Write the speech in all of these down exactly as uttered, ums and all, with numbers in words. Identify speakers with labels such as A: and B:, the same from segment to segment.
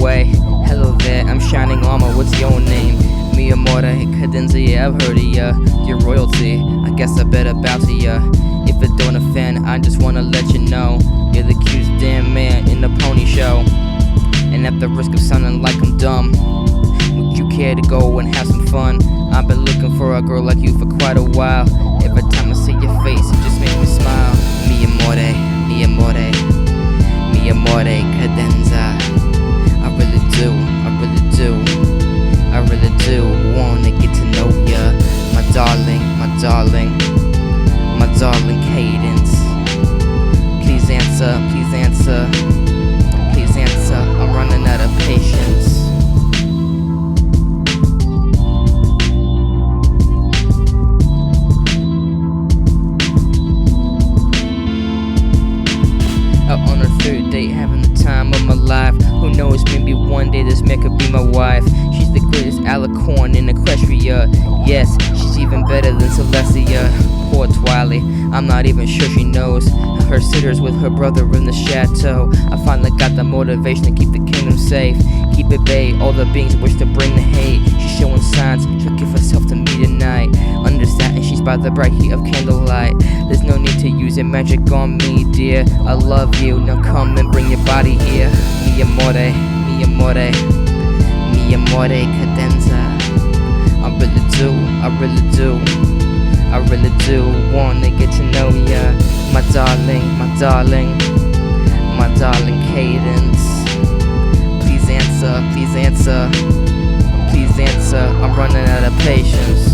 A: way. Hello there, I'm Shining Armor, what's your name? Mi amore, cadenza, yeah, I've heard of ya. You're royalty, I guess I better bow to ya. If it don't offend, I just wanna let you know you're the cutest damn man in the pony show. And at the risk of sounding like I'm dumb, would you care to go and have some fun? I've been looking for a girl like you for quite a while. Every time I see your face, it just makes me smile. Mi amore, mi amore, mi amore, cadenza. I really do, I really do, I really do wanna get to know ya, my darling, my darling, my darling cadence. Please answer, please answer, please answer. I'm running out of patience. Out on our third date, having the time of my life. Who knows, maybe one day this man could be my wife. She's the greatest alicorn in Equestria. Yes, she's even better than Celestia. Poor Twilight, I'm not even sure she knows. Her sitters with her brother in the chateau. I finally got the motivation to keep the kingdom safe. Keep it bay, all the beings wish to bring the hate. She's showing signs, she'll give herself to me tonight. Under satin, she's by the bright heat of candlelight. There's no need to use your magic on me, dear. I love you, now come and bring your body here. Mi amore, mi amore, mi amore, cadenza. I really do, I really do, I really do wanna get to know ya, my darling, my darling, my darling cadence. Please answer, please answer, please answer. I'm running out of patience.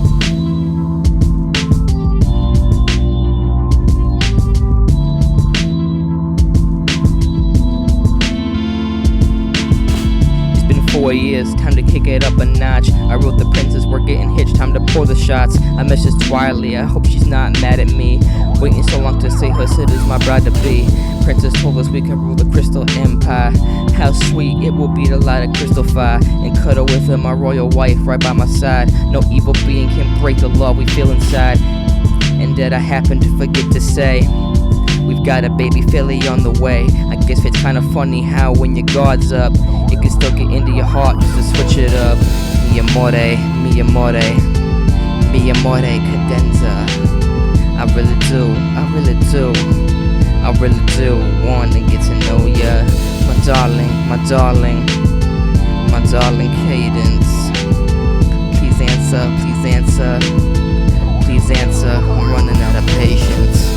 A: Four years, time to kick it up a notch. I wrote the princess, we're getting hitched, time to pour the shots. I miss this Twilight, I hope she's not mad at me. Waiting so long to say her Sid is my bride to be. Princess told us we can rule the Crystal Empire. How sweet it will be to light a crystal fire and cuddle with her, my royal wife, right by my side. No evil being can break the law we feel inside. And that I happen to forget to say, we've got a baby filly on the way. I guess it's kinda funny how when your guard's up, it can still get into your heart just to switch it up. Mi amore, mi amore, mi amore, cadenza. I really do, I really do, I really do wanna get to know ya, my darling, my darling, my darling cadence. Please answer, please answer, please answer. I'm running out of patience.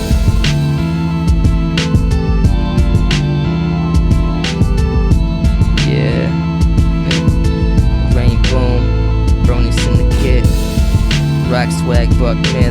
A: Rain Boom, Brony Syndicate, Rock Swag, Buckman.